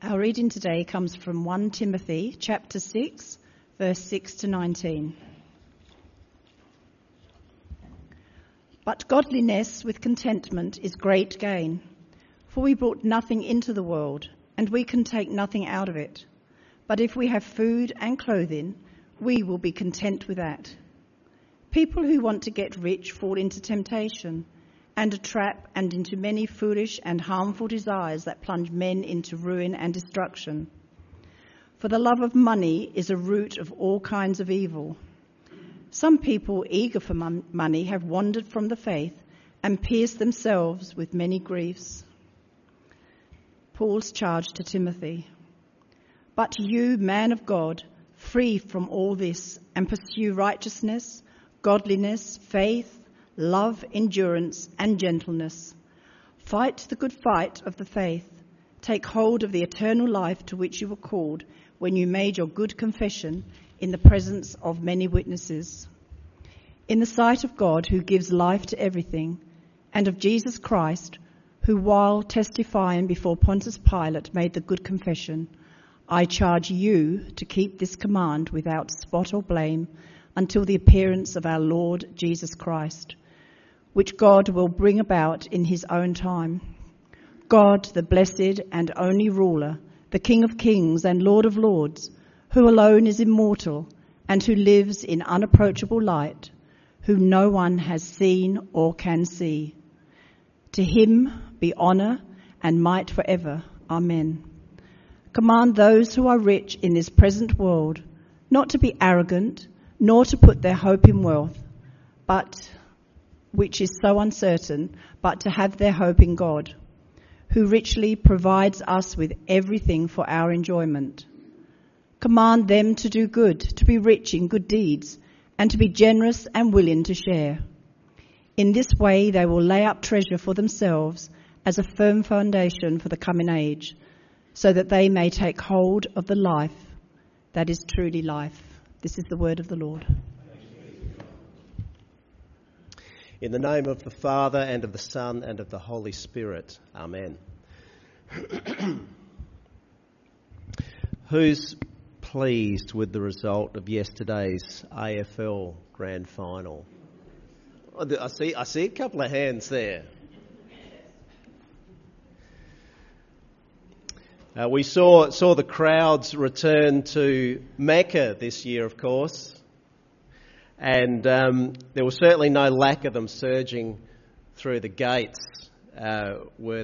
Our reading today comes from 1 Timothy chapter 6, verse 6 to 19. But godliness with contentment is great gain, for we brought nothing into the world, and we can take nothing out of it. But if we have food and clothing, we will be content with that. People who want to get rich fall into temptation and a trap and into many foolish and harmful desires that plunge men into ruin and destruction. For the love of money is a root of all kinds of evil. Some people eager for money have wandered from the faith and pierced themselves with many griefs. Paul's charge to Timothy. But you, man of God, flee from all this and pursue righteousness, godliness, faith, love, endurance, and gentleness. Fight the good fight of the faith. Take hold of the eternal life to which you were called when you made your good confession in the presence of many witnesses. In the sight of God, who gives life to everything, and of Jesus Christ, who while testifying before Pontius Pilate made the good confession, I charge you to keep this command without spot or blame until the appearance of our Lord Jesus Christ, which God will bring about in his own time. God, the blessed and only ruler, the King of kings and Lord of lords, who alone is immortal and who lives in unapproachable light, who no one has seen or can see. To him be honour and might forever. Amen. Command those who are rich in this present world not to be arrogant, nor to put their hope in wealth, which is so uncertain, but to have their hope in God, who richly provides us with everything for our enjoyment. Command them to do good, to be rich in good deeds, and to be generous and willing to share. In this way they will lay up treasure for themselves as a firm foundation for the coming age, so that they may take hold of the life that is truly life. This is the word of the Lord. In the name of the Father, and of the Son, and of the Holy Spirit. Amen. Who's pleased with the result of yesterday's AFL Grand Final? I see a couple of hands there. We saw the crowds return to Mecca this year, of course. And there was certainly no lack of them surging through the gates. The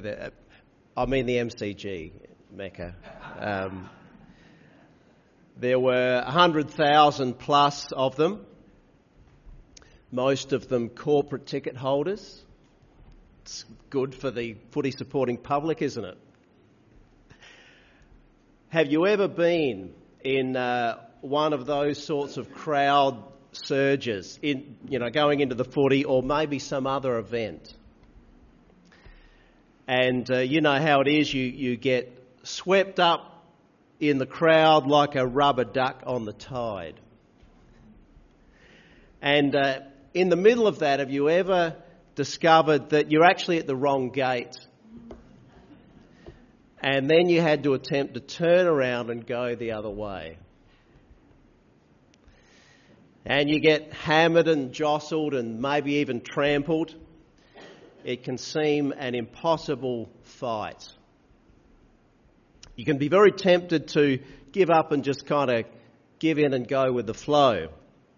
MCG, Mecca. There were 100,000 plus of them, most of them corporate ticket holders. It's good for the footy supporting public, isn't it? Have you ever been in one of those sorts of crowd surges, going into the footy or maybe some other event? And you know how it is, you get swept up in the crowd like a rubber duck on the tide. And in the middle of that, have you ever discovered that you're actually at the wrong gate? And then you had to attempt to turn around and go the other way. And you get hammered and jostled and maybe even trampled. It can seem an impossible fight. You can be very tempted to give up and just kind of give in and go with the flow.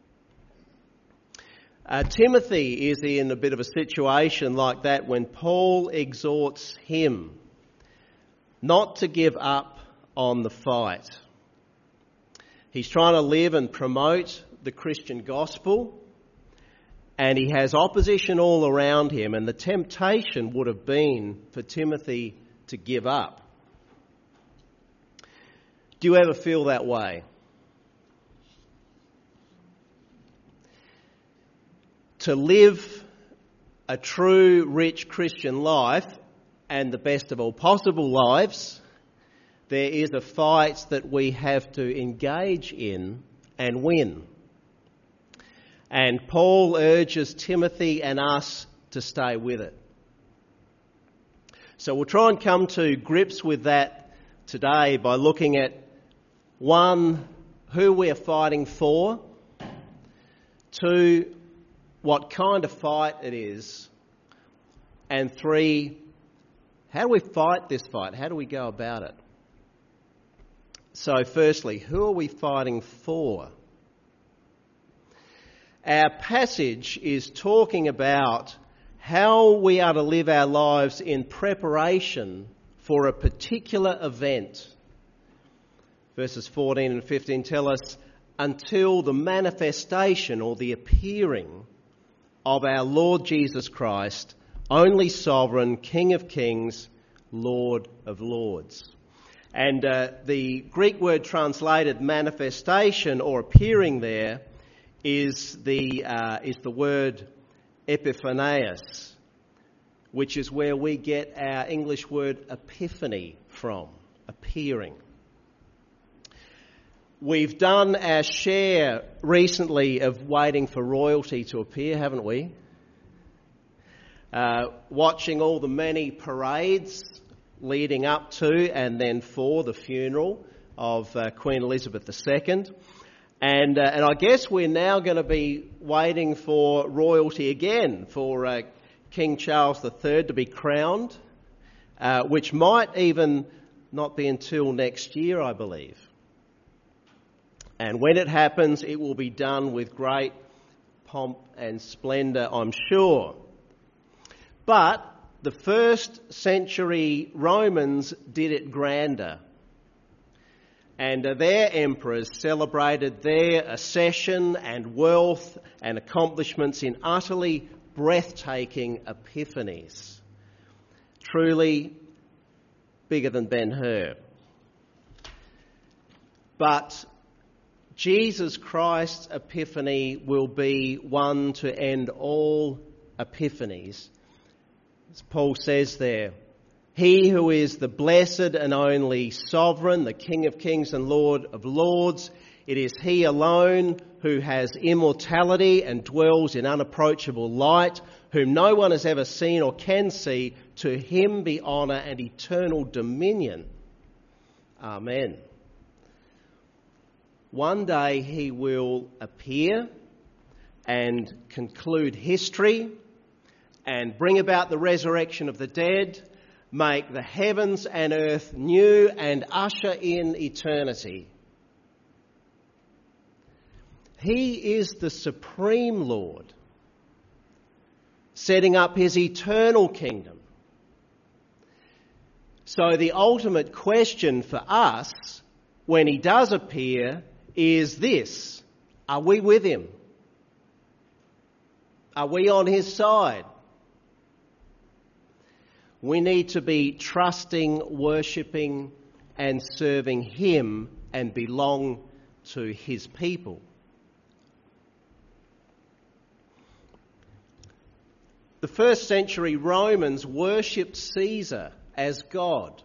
Timothy is in a bit of a situation like that when Paul exhorts him not to give up on the fight. He's trying to live and promote the Christian gospel, and he has opposition all around him, and the temptation would have been for Timothy to give up. Do you ever feel that way? To live a true, rich Christian life, and the best of all possible lives, there is a fight that we have to engage in and win. And Paul urges Timothy and us to stay with it. So we'll try and come to grips with that today by looking at 1, who we're fighting for, 2, what kind of fight it is, and 3, how do we fight this fight? How do we go about it? So firstly, who are we fighting for? Our passage is talking about how we are to live our lives in preparation for a particular event. Verses 14 and 15 tell us, until the manifestation or the appearing of our Lord Jesus Christ, only sovereign, King of kings, Lord of lords. And the Greek word translated manifestation or appearing there is the word epiphanias, which is where we get our English word epiphany from, appearing. We've done our share recently of waiting for royalty to appear, haven't we? Watching all the many parades leading up to and then for the funeral of Queen Elizabeth II. And I guess we're now going to be waiting for royalty again, for King Charles III to be crowned, which might even not be until next year, I believe. And when it happens, it will be done with great pomp and splendour, I'm sure. But the first century Romans did it grander. And their emperors celebrated their accession and wealth and accomplishments in utterly breathtaking epiphanies. Truly bigger than Ben-Hur. But Jesus Christ's epiphany will be one to end all epiphanies. As Paul says there, he who is the blessed and only sovereign, the King of kings and Lord of lords, it is he alone who has immortality and dwells in unapproachable light, whom no one has ever seen or can see. To him be honour and eternal dominion. Amen. One day he will appear and conclude history and bring about the resurrection of the dead, make the heavens and earth new and usher in eternity. He is the supreme Lord, setting up his eternal kingdom. So the ultimate question for us when he does appear is this: are we with him? Are we on his side? We need to be trusting, worshipping and serving him and belong to his people. The first century Romans worshipped Caesar as God.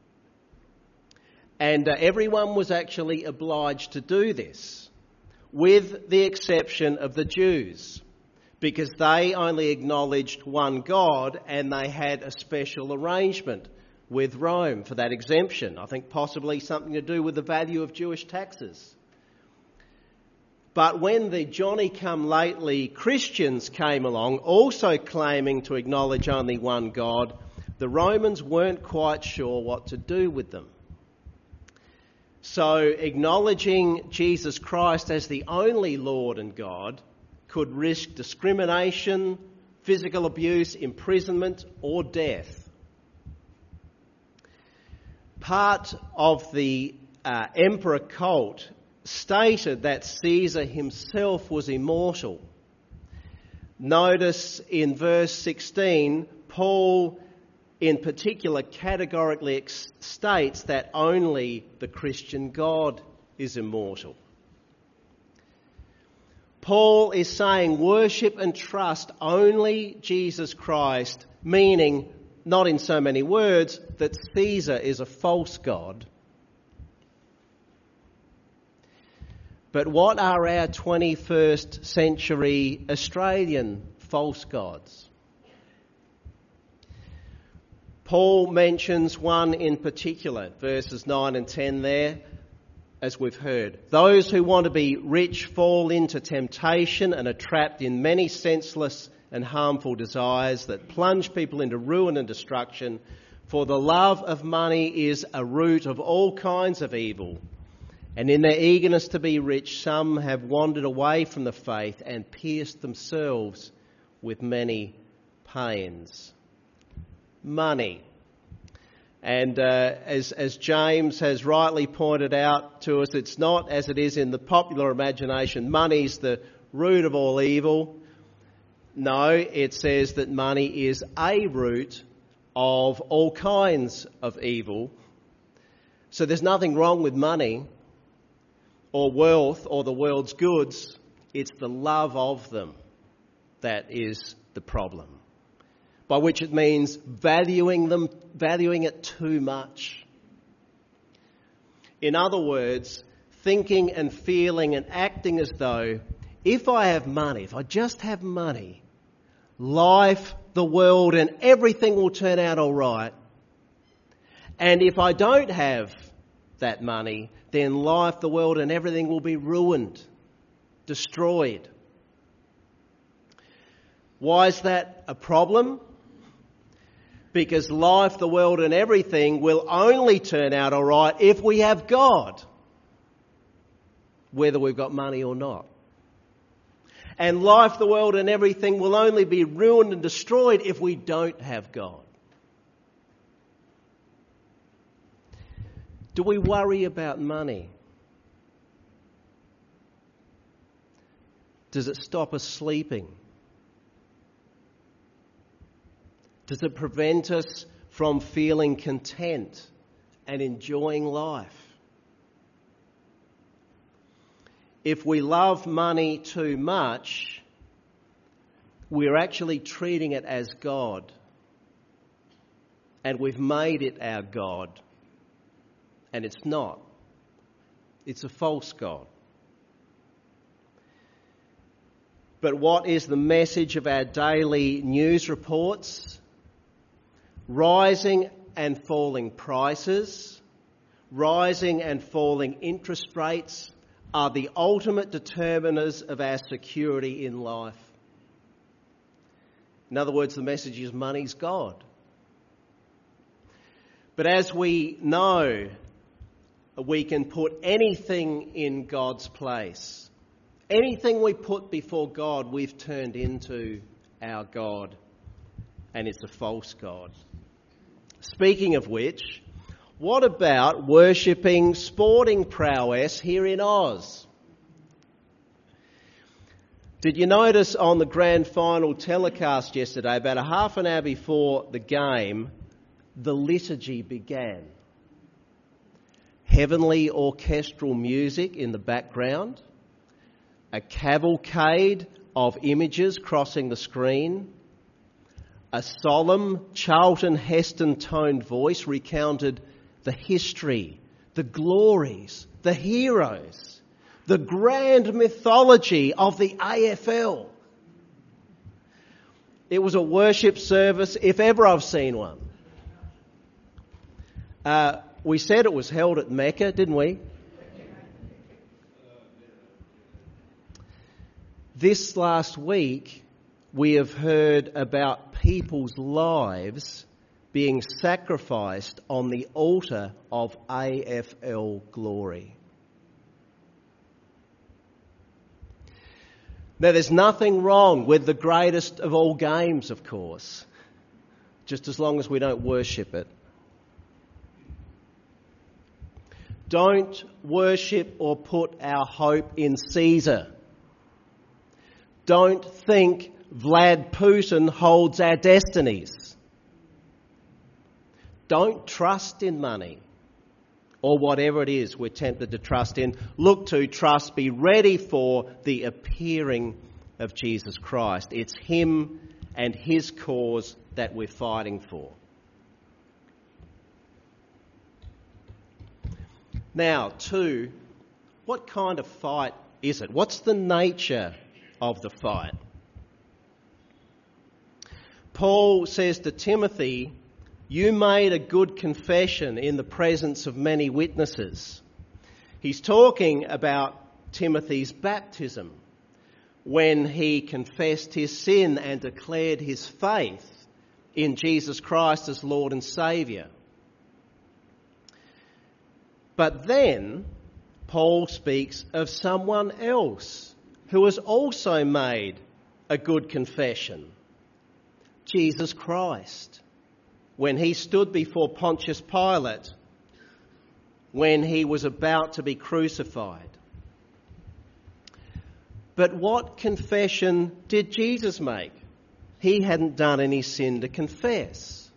And everyone was actually obliged to do this, with the exception of the Jews, because they only acknowledged one God and they had a special arrangement with Rome for that exemption. I think possibly something to do with the value of Jewish taxes. But when the Johnny-come-lately Christians came along, also claiming to acknowledge only one God, the Romans weren't quite sure what to do with them. So acknowledging Jesus Christ as the only Lord and God could risk discrimination, physical abuse, imprisonment or death. Part of the emperor cult stated that Caesar himself was immortal. Notice in verse 16, Paul in particular categorically states that only the Christian God is immortal. Paul is saying worship and trust only Jesus Christ, meaning, not in so many words, that Caesar is a false god. But what are our 21st century Australian false gods? Paul mentions one in particular, verses 9 and 10 there, as we've heard. Those who want to be rich fall into temptation and are trapped in many senseless and harmful desires that plunge people into ruin and destruction. For the love of money is a root of all kinds of evil. And in their eagerness to be rich, some have wandered away from the faith and pierced themselves with many pains. Money. And as James has rightly pointed out to us, it's not as it is in the popular imagination, money's the root of all evil. No, it says that money is a root of all kinds of evil. So there's nothing wrong with money or wealth or the world's goods. It's the love of them that is the problem. By which it means valuing it too much. In other words, thinking and feeling and acting as though if I have money, if I just have money, life, the world and everything will turn out all right. And if I don't have that money, then life, the world and everything will be ruined, destroyed. Why is that a problem? Because life, the world and everything will only turn out all right if we have God, whether we've got money or not. And life, the world and everything will only be ruined and destroyed if we don't have God. Do we worry about money? Does it stop us sleeping? Does it prevent us from feeling content and enjoying life? If we love money too much, we're actually treating it as God. And we've made it our God. And it's not. It's a false God. But what is the message of our daily news reports? Rising and falling prices, rising and falling interest rates are the ultimate determiners of our security in life. In other words, the message is money's God. But as we know, we can put anything in God's place. Anything we put before God, we've turned into our God, and it's a false God. Speaking of which, what about worshipping sporting prowess here in Oz? Did you notice on the grand final telecast yesterday, about a half an hour before the game, the liturgy began? Heavenly orchestral music in the background, a cavalcade of images crossing the screen, a solemn Charlton Heston toned voice recounted the history, the glories, the heroes, the grand mythology of the AFL. It was a worship service, if ever I've seen one. We said it was held at Mecca, didn't we? This last week, we have heard about people's lives being sacrificed on the altar of AFL glory. Now, there's nothing wrong with the greatest of all games, of course, just as long as we don't worship it. Don't worship or put our hope in Caesar. Don't think Vlad Putin holds our destinies. Don't trust in money or whatever it is we're tempted to trust in. Look to, trust, be ready for the appearing of Jesus Christ. It's him and his cause that we're fighting for. Now, 2, what kind of fight is it? What's the nature of the fight? Paul says to Timothy you made a good confession in the presence of many witnesses. He's talking about Timothy's baptism, when he confessed his sin and declared his faith in Jesus Christ as Lord and Saviour. But then Paul speaks of someone else who has also made a good confession, Jesus Christ, when he stood before Pontius Pilate, when he was about to be crucified. But what confession did Jesus make? He hadn't done any sin to confess.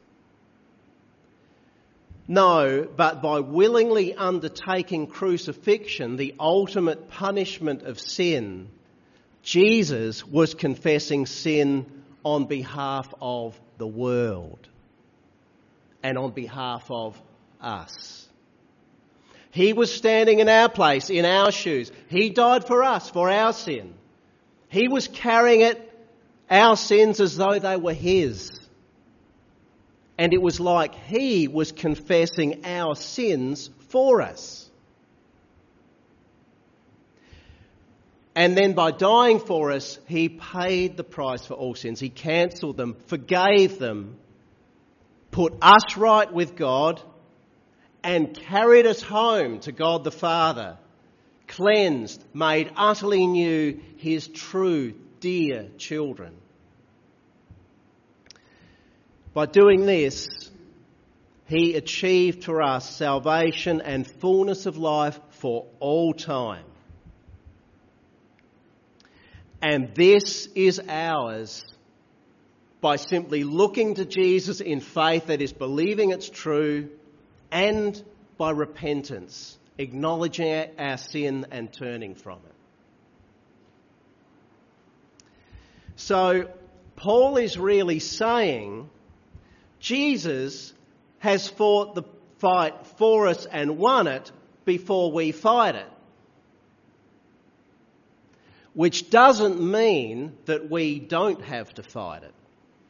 No, but by willingly undertaking crucifixion, the ultimate punishment of sin, Jesus was confessing sin on behalf of the world and on behalf of us. He was standing in our place, in our shoes. He died for us, for our sin. He was carrying our sins as though they were his. And it was like he was confessing our sins for us. And then by dying for us, he paid the price for all sins. He cancelled them, forgave them, put us right with God, and carried us home to God the Father, cleansed, made utterly new, his true, dear children. By doing this, he achieved for us salvation and fullness of life for all time. And this is ours by simply looking to Jesus in faith, that is, believing it's true, and by repentance, acknowledging our sin and turning from it. So Paul is really saying Jesus has fought the fight for us and won it before we fight it. Which doesn't mean that we don't have to fight it.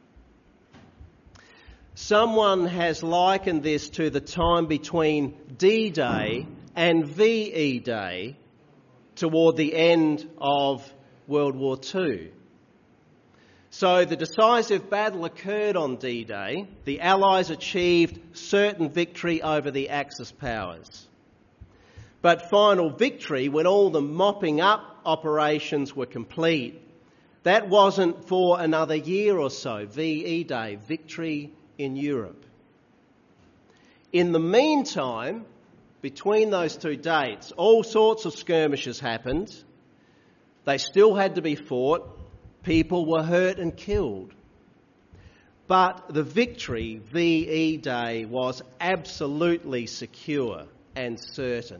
Someone has likened this to the time between D-Day and VE Day toward the end of World War II. So the decisive battle occurred on D-Day. The Allies achieved certain victory over the Axis powers. But final victory, when all the mopping up operations were complete, that wasn't for another year or so. VE Day, victory in Europe. In the meantime, between those two dates, all sorts of skirmishes happened. They still had to be fought. People were hurt and killed. But the victory, VE Day, was absolutely secure and certain.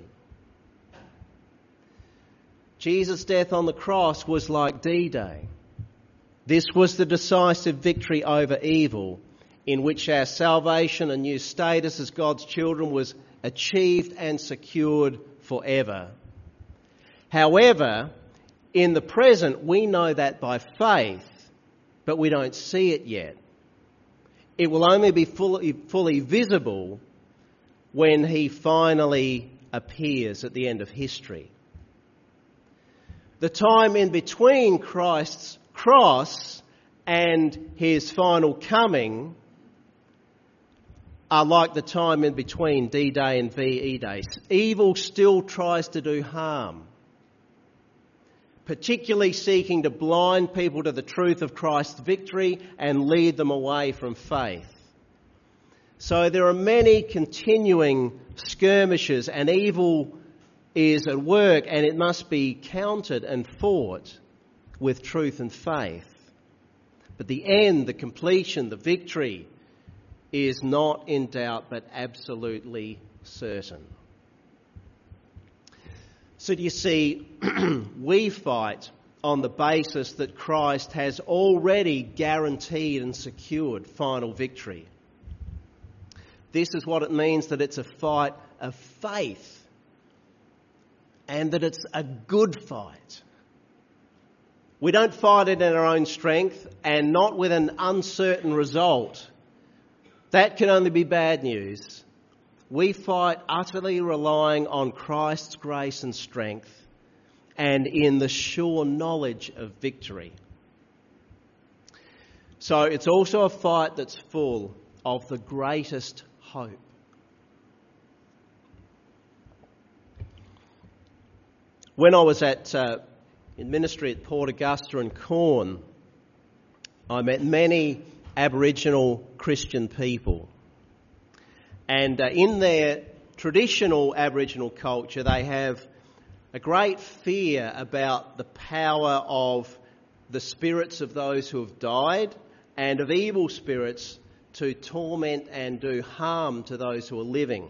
Jesus' death on the cross was like D-Day. This was the decisive victory over evil, in which our salvation and new status as God's children was achieved and secured forever. However, in the present, we know that by faith, but we don't see it yet. It will only be fully visible when he finally appears at the end of history. The time in between Christ's cross and his final coming are like the time in between D-Day and VE Day. Evil still tries to do harm, particularly seeking to blind people to the truth of Christ's victory and lead them away from faith. So there are many continuing skirmishes, and evil is at work, and it must be countered and fought with truth and faith. But the end, the completion, the victory is not in doubt but absolutely certain. So do you see, we fight on the basis that Christ has already guaranteed and secured final victory. This is what it means that it's a fight of faith, and that it's a good fight. We don't fight it in our own strength and not with an uncertain result. that can only be bad news. We fight utterly relying on Christ's grace and strength and in the sure knowledge of victory. So it's also a fight that's full of the greatest hope. When I was in ministry at Port Augusta and Corn, I met many Aboriginal Christian people. And in their traditional Aboriginal culture, they have a great fear about the power of the spirits of those who have died and of evil spirits to torment and do harm to those who are living.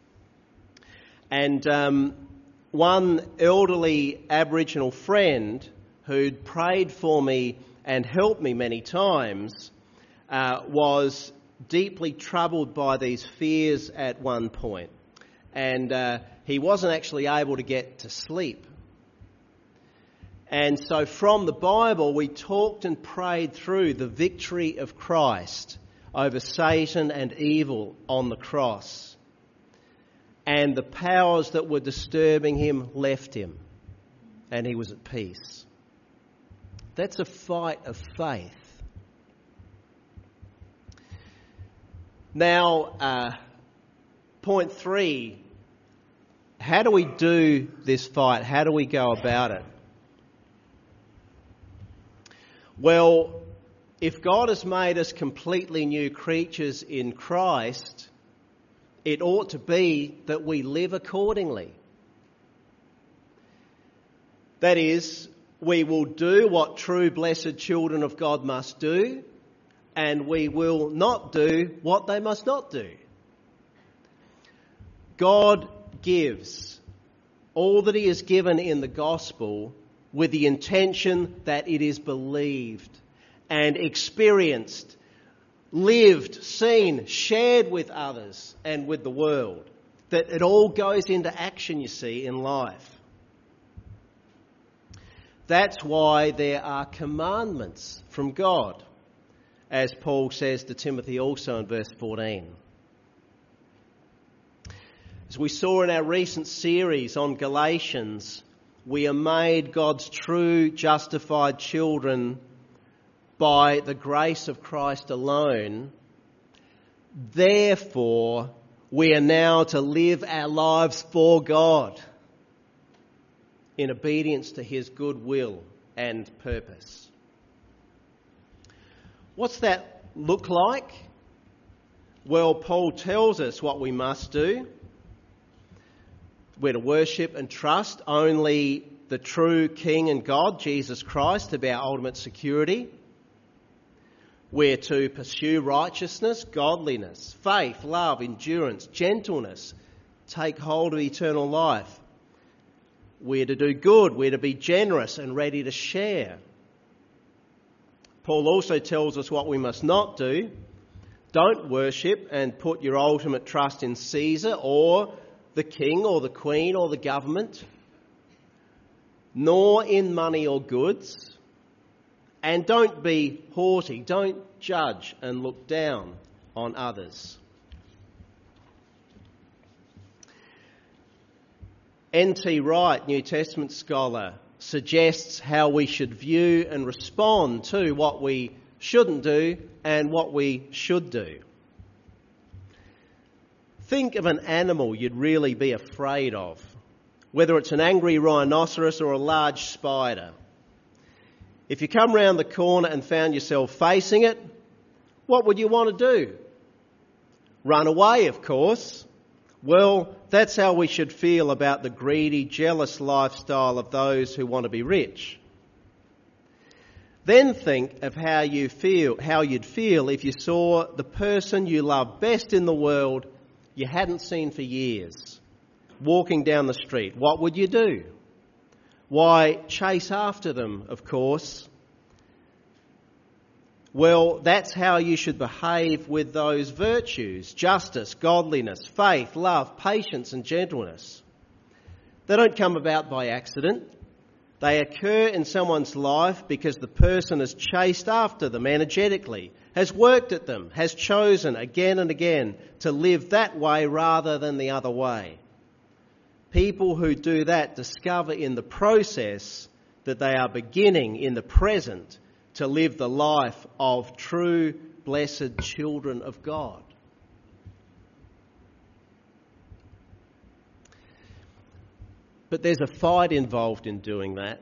And one elderly Aboriginal friend who'd prayed for me and helped me many times was deeply troubled by these fears at one point. And he wasn't actually able to get to sleep. And so from the Bible, we talked and prayed through the victory of Christ over Satan and evil on the cross. And the powers that were disturbing him left him, and he was at peace. That's a fight of faith. Now, point 3, how do we do this fight? How do we go about it? Well, if God has made us completely new creatures in Christ, it ought to be that we live accordingly. That is, we will do what true blessed children of God must do, and we will not do what they must not do. God gives all that he has given in the gospel with the intention that it is believed and experienced, lived, seen, shared with others and with the world. That it all goes into action, you see, in life. That's why there are commandments from God, as Paul says to Timothy also in verse 14. As we saw in our recent series on Galatians, we are made God's true justified children by the grace of Christ alone. Therefore, we are now to live our lives for God in obedience to his good will and purpose. What's that look like? Well, Paul tells us what we must do. We're to worship and trust only the true King and God, Jesus Christ, to be our ultimate security. We're to pursue righteousness, godliness, faith, love, endurance, gentleness, take hold of eternal life. We're to do good, we're to be generous and ready to share. Paul also tells us what we must not do. Don't worship and put your ultimate trust in Caesar or the king or the queen or the government, nor in money or goods. And don't be haughty, don't judge and look down on others. N.T. Wright, New Testament scholar, suggests how we should view and respond to what we shouldn't do and what we should do. Think of an animal you'd really be afraid of, whether it's an angry rhinoceros or a large spider. If you come round the corner and found yourself facing it, what would you want to do? Run away, of course. Well, that's how we should feel about the greedy, jealous lifestyle of those who want to be rich. Then think of how you'd feel if you saw the person you love best in the world you hadn't seen for years walking down the street. What would you do? Why, chase after them, of course. Well, that's how you should behave with those virtues: justice, godliness, faith, love, patience and gentleness. They don't come about by accident. They occur in someone's life because the person has chased after them energetically, has worked at them, has chosen again and again to live that way rather than the other way. People who do that discover in the process that they are beginning in the present to live the life of true, blessed children of God. But there's a fight involved in doing that.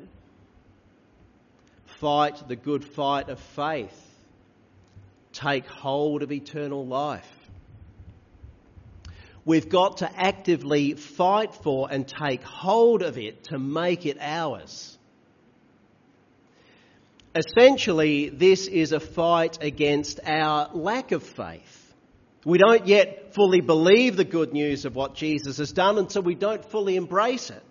Fight the good fight of faith. Take hold of eternal life. We've got to actively fight for and take hold of it to make it ours. Essentially, this is a fight against our lack of faith. We don't yet fully believe the good news of what Jesus has done, and so we don't fully embrace it.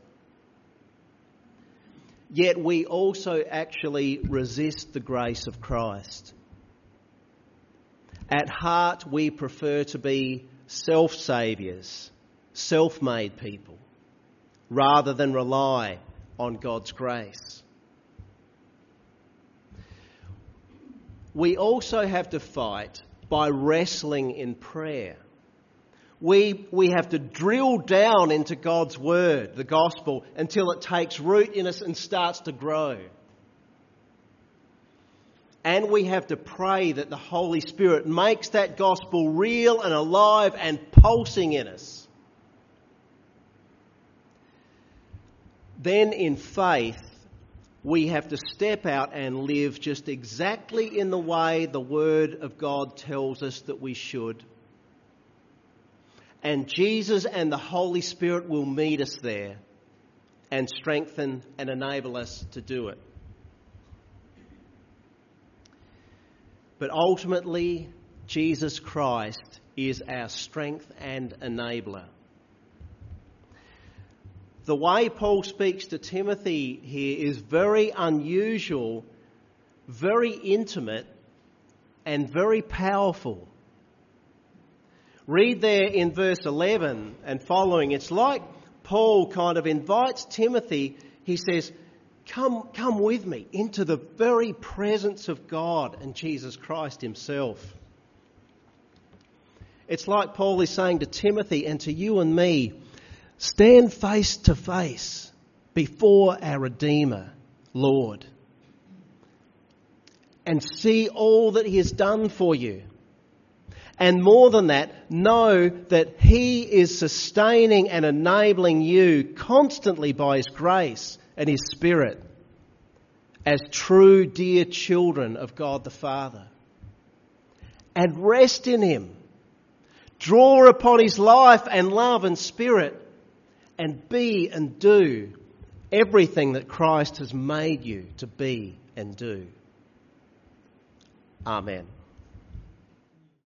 Yet we also actually resist the grace of Christ. At heart, we prefer to be self-saviours, self-made people, rather than rely on God's grace. We also have to fight by wrestling in prayer. We have to drill down into God's word, the gospel, until it takes root in us and starts to grow. And we have to pray that the Holy Spirit makes that gospel real and alive and pulsing in us. Then in faith, we have to step out and live just exactly in the way the Word of God tells us that we should. And Jesus and the Holy Spirit will meet us there and strengthen and enable us to do it. But ultimately, Jesus Christ is our strength and enabler. The way Paul speaks to Timothy here is very unusual, very intimate, and very powerful. Read there in verse 11 and following. It's like Paul kind of invites Timothy. He says, Come with me into the very presence of God and Jesus Christ himself. It's like Paul is saying to Timothy and to you and me, stand face to face before our Redeemer, Lord, and see all that he has done for you. And more than that, know that he is sustaining and enabling you constantly by his grace and his Spirit as true, dear children of God the Father. And rest in him. Draw upon his life and love and Spirit, and be and do everything that Christ has made you to be and do. Amen.